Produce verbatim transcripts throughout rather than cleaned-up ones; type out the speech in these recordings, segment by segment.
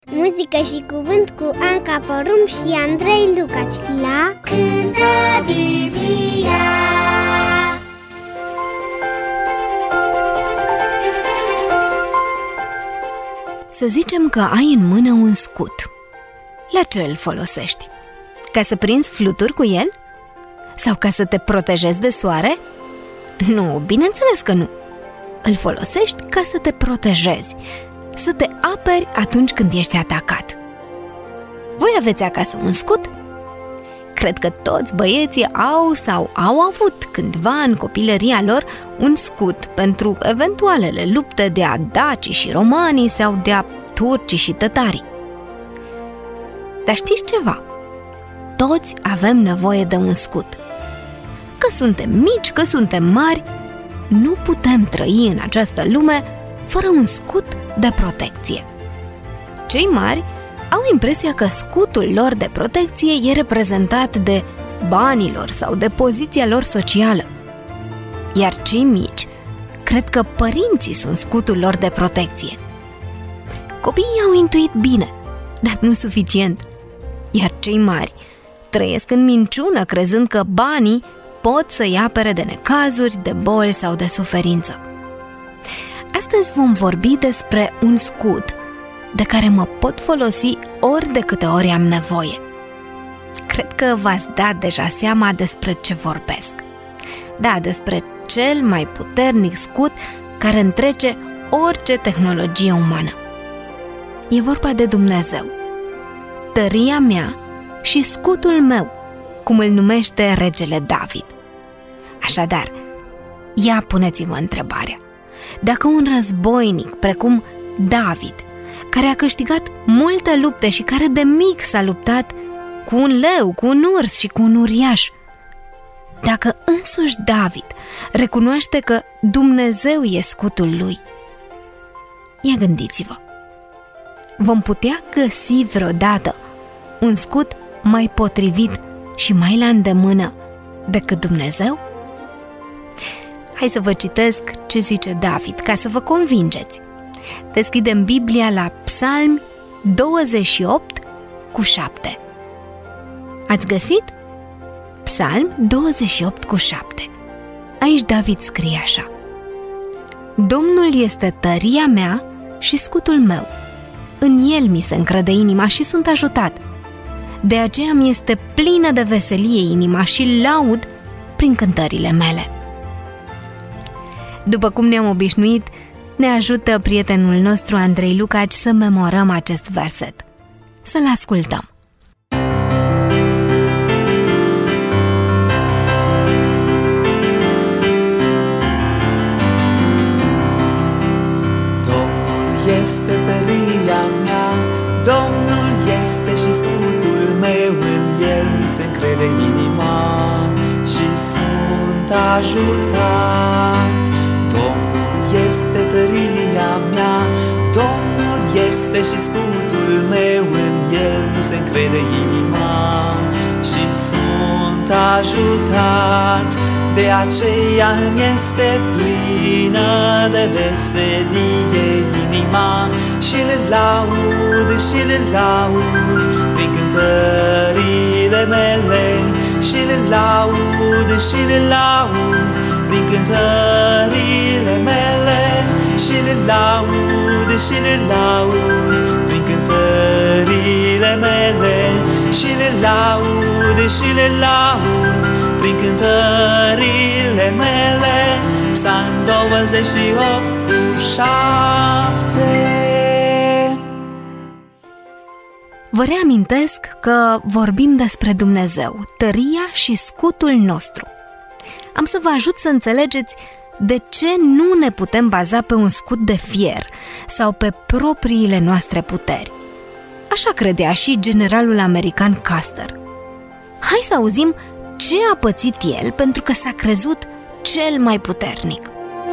Muzică și cuvânt cu Anca Porum și Andrei Lucaci la Cântă Biblia. Să zicem că ai în mână un scut. La ce îl folosești? Ca să prinzi fluturi cu el? Sau ca să te protejezi de soare? Nu, bineînțeles că nu. Îl folosești ca să te protejezi, să te aperi atunci când ești atacat. Voi aveți acasă un scut? Cred că toți băieții au sau au avut cândva în copilăria lor un scut pentru eventualele lupte de-a dacii și romanii sau de-a turcii și tătarii. Dar știți ceva? Toți avem nevoie de un scut. Că suntem mici, că suntem mari, nu putem trăi în această lume fără un scut de protecție. Cei mari au impresia că scutul lor de protecție e reprezentat de banii lor sau de poziția lor socială. Iar cei mici cred că părinții sunt scutul lor de protecție. Copiii au intuit bine, dar nu suficient. Iar cei mari trăiesc în minciună, crezând că banii pot să-i apere de necazuri, de boli sau de suferință. Astăzi vom vorbi despre un scut de care mă pot folosi ori de câte ori am nevoie. Cred că v-ați dat deja seama despre ce vorbesc. Da, despre cel mai puternic scut care întrece orice tehnologie umană. E vorba de Dumnezeu, tăria mea și scutul meu, cum îl numește regele David. Așadar, ia puneți-vă întrebarea. Dacă un războinic precum David, care a câștigat multe lupte și care de mic s-a luptat cu un leu, cu un urs și cu un uriaș, dacă însuși David recunoaște că Dumnezeu e scutul lui, ia gândiți-vă, vom putea găsi vreodată un scut mai potrivit și mai la îndemână decât Dumnezeu? Hai să vă citesc ce zice David, ca să vă convingeți. Deschidem Biblia la Psalmi douăzeci și opt cu șapte. Ați găsit? Psalmi douăzeci și opt cu șapte. Aici David scrie așa: Domnul este tăria mea și scutul meu. În el mi se încrede inima și sunt ajutat. De aceea mi este plină de veselie inima și laud prin cântările mele. După cum ne-am obișnuit, ne ajută prietenul nostru Andrei Lucaci să memorăm acest verset. Să-l ascultăm. Domnul este tăria mea, Domnul este și scutul meu, în el mi se încrede inima și sunt ajutat. Domnul este tăria mea, Domnul este și scutul meu, în el mi se încrede inima și sunt ajutat. De aceea îmi este plină de veselie inima și le laud și le laud prin cântările mele, și le laud și le laud prin cântările mele, și le laud și le laud prin cântările mele, și le laud și le laud prin cântările mele. Psalm douăzeci și opt cu șapte. Vă reamintesc că vorbim despre Dumnezeu, tăria și scutul nostru. Am să vă ajut să înțelegeți de ce nu ne putem baza pe un scut de fier sau pe propriile noastre puteri. Așa credea și generalul american Custer. Hai să auzim ce a pățit el pentru că s-a crezut cel mai puternic.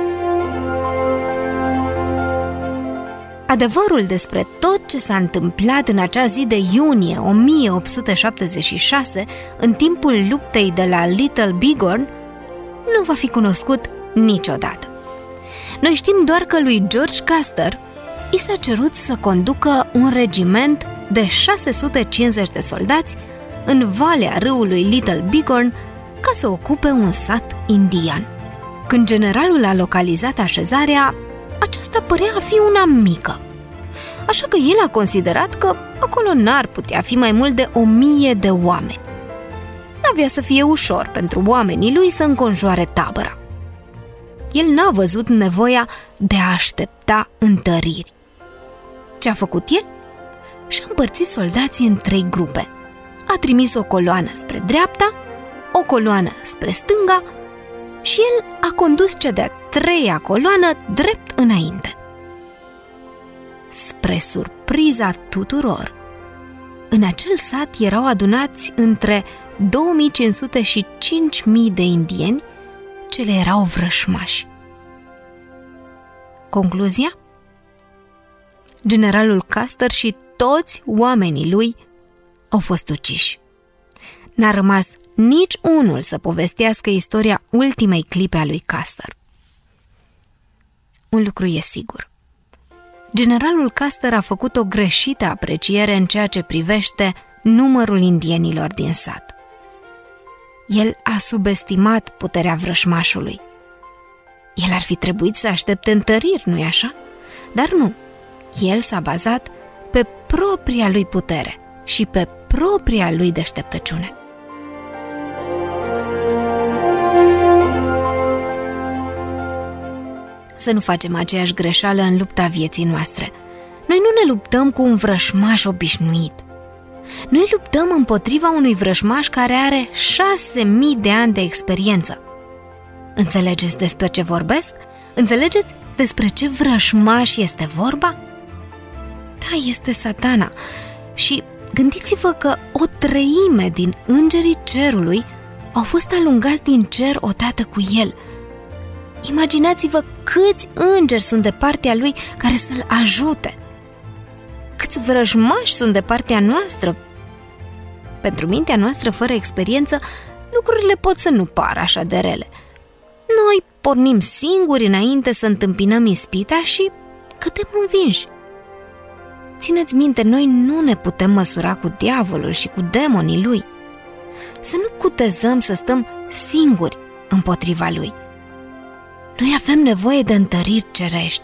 Adevărul despre tot ce s-a întâmplat în acea zi de iunie o mie opt sute șaptezeci și șase, în timpul luptei de la Little Bighorn, nu va fi cunoscut niciodată. Noi știm doar că lui George Custer i s-a cerut să conducă un regiment de șase sute cincizeci de soldați în valea râului Little Bighorn ca să ocupe un sat indian. Când generalul a localizat așezarea, aceasta părea a fi una mică, așa că el a considerat că acolo n-ar putea fi mai mult de o mie de oameni. N-avea să fie ușor pentru oamenii lui să înconjoare tabăra. El n-a văzut nevoia de a aștepta întăriri. Ce a făcut el? Și-a împărțit soldații în trei grupe. A trimis o coloană spre dreapta, o coloană spre stânga și el a condus cea de-a treia coloană drept înainte. Spre surpriza tuturor, în acel sat erau adunați între două mii cinci sute și cinci mii de indieni ce le erau vrășmași. Concluzia? Generalul Custer și toți oamenii lui au fost uciși. N-a rămas nici unul să povestească istoria ultimei clipe a lui Custer. Un lucru e sigur. Generalul Custer a făcut o greșită apreciere în ceea ce privește numărul indienilor din sat. El a subestimat puterea vrășmașului. El ar fi trebuit să aștepte întăriri, nu-i așa? Dar nu. El s-a bazat pe propria lui putere și pe propria lui deșteptăciune. Să nu facem aceeași greșeală în lupta vieții noastre. Noi nu ne luptăm cu un vrășmaș obișnuit. Noi luptăm împotriva unui vrășmaș care are șase mii de ani de experiență. Înțelegeți despre ce vorbesc? Înțelegeți despre ce vrășmaș este vorba? Da, este Satana. Și gândiți-vă că o treime din îngerii cerului au fost alungați din cer odată cu el. Imaginați-vă câți îngeri sunt de partea lui care să-l ajute. Câți vrăjmași sunt de partea noastră. Pentru mintea noastră fără experiență, lucrurile pot să nu pară așa de rele. Noi pornim singuri înainte să întâmpinăm ispita și cădem învinși. Țineți minte, noi nu ne putem măsura cu diavolul și cu demonii lui. Să nu cutezăm să stăm singuri împotriva lui. Noi avem nevoie de întăriri cerești.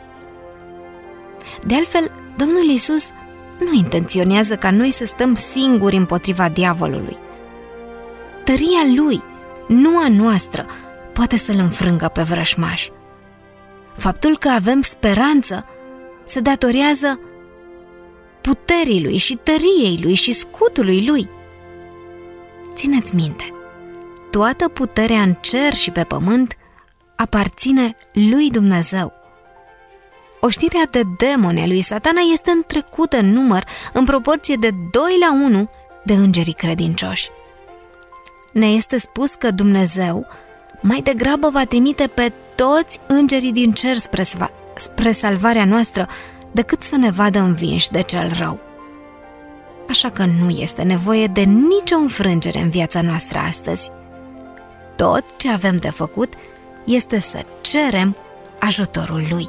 De altfel, Domnul Iisus nu intenționează ca noi să stăm singuri împotriva diavolului. Tăria lui, nu a noastră, poate să-l înfrângă pe vrășmaș. Faptul că avem speranță se datorează puterii lui și tăriei lui și scutului lui. Țineți minte, toată puterea în cer și pe pământ aparține lui Dumnezeu. Oștirea de demoni a lui Satana este întrecută în număr în proporție de doi la unu de îngerii credincioși. Ne este spus că Dumnezeu mai degrabă va trimite pe toți îngerii din cer spre, spre salvarea noastră decât să ne vadă învinși de cel rău. Așa că nu este nevoie de nicio înfrângere în viața noastră astăzi. Tot ce avem de făcut este să cerem ajutorul lui.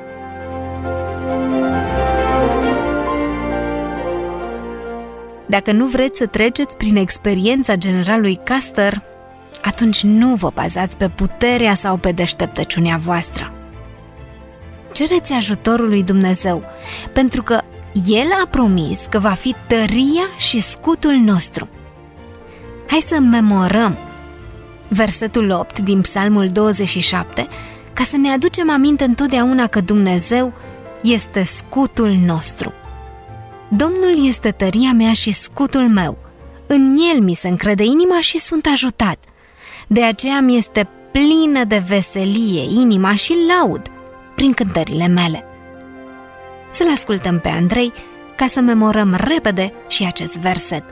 Dacă nu vreți să treceți prin experiența generalului Custer, atunci nu vă bazați pe puterea sau pe deșteptăciunea voastră. Cereți ajutorul lui Dumnezeu, pentru că El a promis că va fi tăria și scutul nostru. Hai să memorăm versetul opt din Psalmul douăzeci și șapte, ca să ne aducem aminte întotdeauna că Dumnezeu este scutul nostru. Domnul este tăria mea și scutul meu. În El mi se încrede inima și sunt ajutat. De aceea mi este plină de veselie inima și laud prin cântările mele. Să-l ascultăm pe Andrei ca să memorăm repede și acest verset.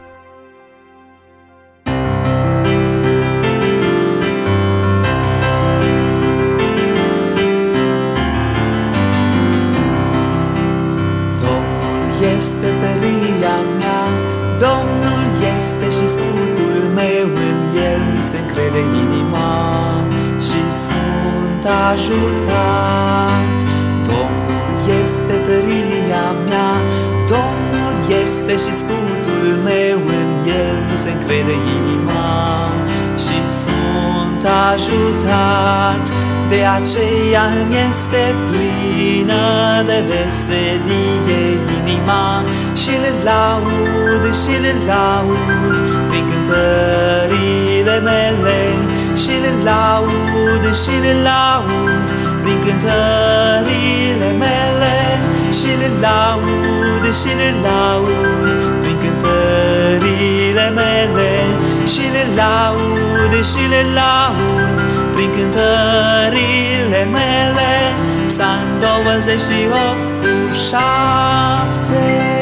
Domnul este tăria mea, Domnul este și scutul meu, în El mi se încrede inima și sunt ajutat. Domnul este tăria mea, Domnul este și scutul meu, în El mi se încrede inima și sunt ajutat. De aceea îmi este plină de veselie inima și le laud și le laud prin cântările mele, și le laud și le laud prin cântările mele, și le laud și le laud prin cântările mele, și le laud și le laud prin cântările mele. Psalm douăzeci și opt cu șapte.